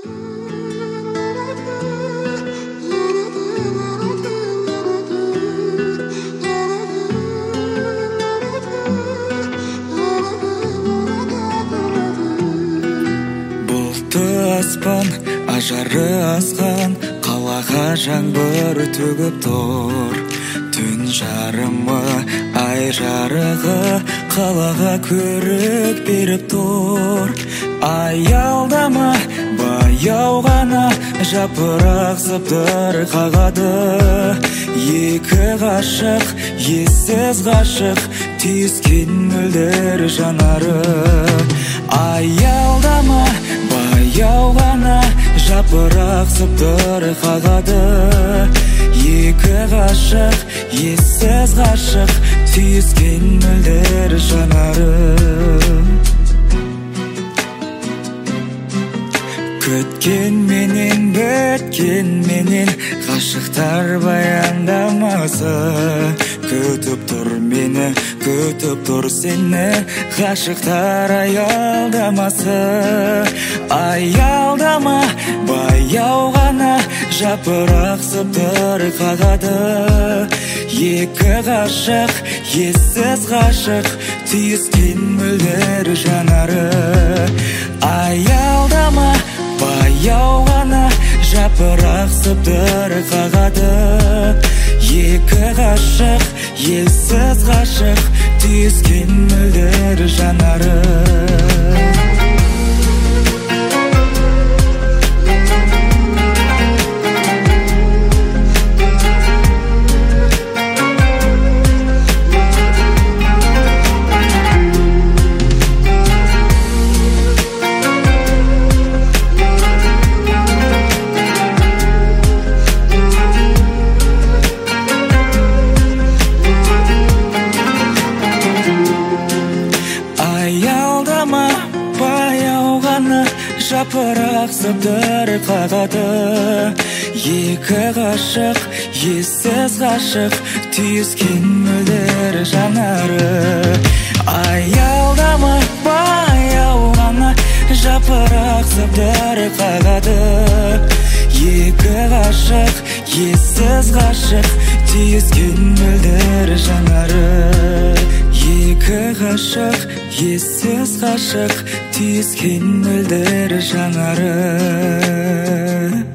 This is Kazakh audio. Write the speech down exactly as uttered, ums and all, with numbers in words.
Аспан ажары асқан, қалаға жаңбыр төгіп тұр. Түн жарымы ай жарығы қалаға көрік беріп тұр. Аялдама баяу ғана жапырақ сыбдыр қағады. Екі ғашық ессіз ғашық түйіскен мөлдір жанары. Аялдама баяу ғана жапырақ сыбдыр қағады. Екі ғашық ессіз ғашық түйіскен мөлдір жанары. Күткен менен біткен менен ғашықтар баяндамасы. Күтіп тұр мені, күтіп тұр сені ғашықтар аялдамасы. Аялдама баяу ғана жапырақ сыбдыр қағады. Екі ғашық ессіз ғашық түйіскен мөлдір жанары. Аялдама баяу ғана жапырақ сыбдыр қағады. Екі ғашық ессіз ғашық түйіскен мөлдір жанары. Аялдама баяу ғана жапырақ сыбдыр қағады. Екі ғашық ессіз ғашық түйіскен мөлдір жанары. Аялдама баяу ғана жапырақ сыбдыр қағады. Екі ғашық ессіз ғашық түйіскен мөлдір жанары. Екі ғашық ессіз ғашық түйіскен мөлдір жанары.